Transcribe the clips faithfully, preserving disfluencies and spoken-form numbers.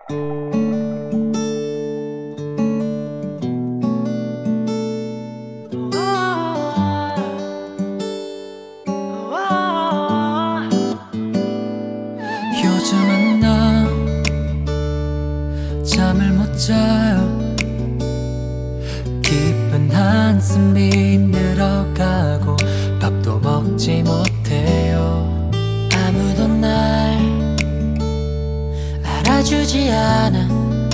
요즘은 나 잠을 못 자요. 깊은 한숨이 늘어가고 밥도 먹지 못해요. 아무도 날 알아주지 않아.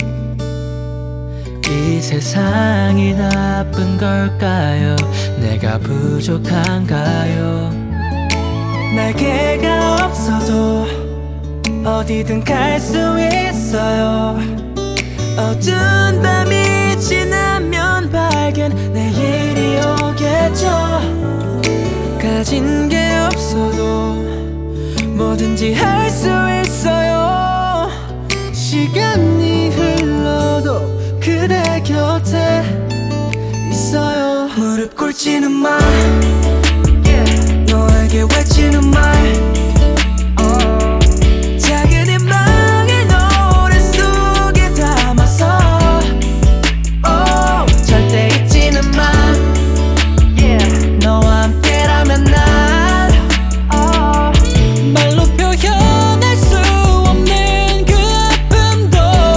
이 세상이 나쁜 걸까요? 내가 부족한가요? 날개가 없어도 어디든 갈 수 있어요. 어두운 밤이 지나면 밝은 내일이 오겠죠. 가진 게 없어도 뭐든지 할 수 있어요. 시간이 흘러도 그대 곁에 있어요. 무릎 꿇지는 마, 너에게 외치는 말, 작은 희망을 노래 속에 담아서 oh, 절대 잊지는 마. 너와 함께라면 난 oh, 말로 표현할 수 없는 그 아픔도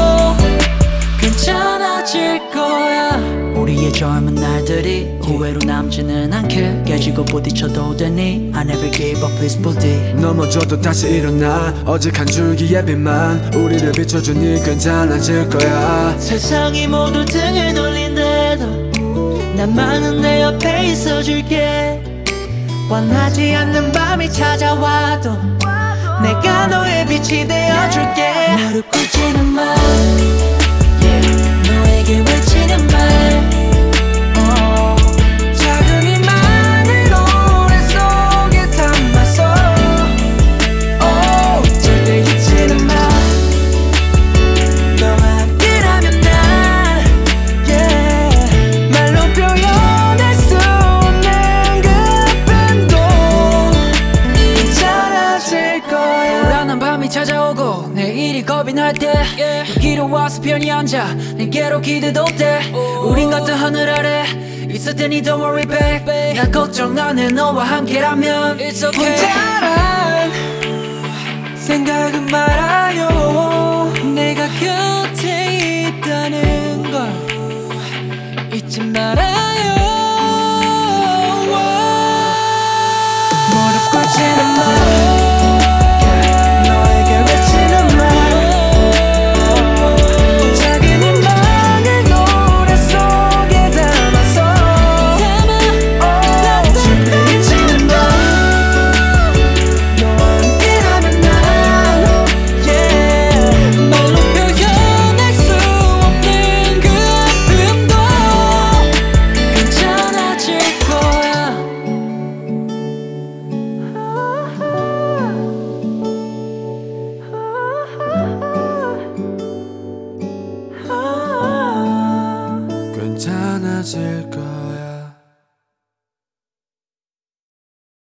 괜찮아질 거야. 우리의 젊은 날들이 후회로 남지는 않게 깨지고 부딪혀도 되니 I never give up please buddy. 넘어져도 다시 일어나 오직 한 줄기의 빛만 우리를 비춰주니 괜찮아질 거야. 세상이 모두 등을 돌린데도 나만은 내 옆에 있어줄게. 원하지 않는 밤이 찾아와도 내가 너의 빛이 되어줄게. 무릎 꿇지는 마, 너에게 외치는 말, 작은 희망을 노래 속에 담아서 oh, 절대 잊지는 마. 너와 함께라면 난 yeah, 말로 표현할 수 없는 그 아픔도 괜찮아질 거야. 불안한 밤이 찾아오고 내일이 겁이 날 때 yeah, 여기로 와서 편히 앉아 내게로 기대도 돼. 우린 같은 하늘 아래 있을 테니 don't worry babe. 나 걱정 안 해 너와 함께라면 it's okay. 혼자란 생각은 말아요. 내가 곁에 있다는 걸 잊지 말아요. 무릎 꿇지는 마, 너에게 외치는 말, 작은 희망을 노래 속에 담아서 oh, 절대 잊지는 마. 너와 함께라면 난 yeah, 말로 표현할 수 없는 그 아픔도 괜찮아질 거야. 괜찮아질 거야.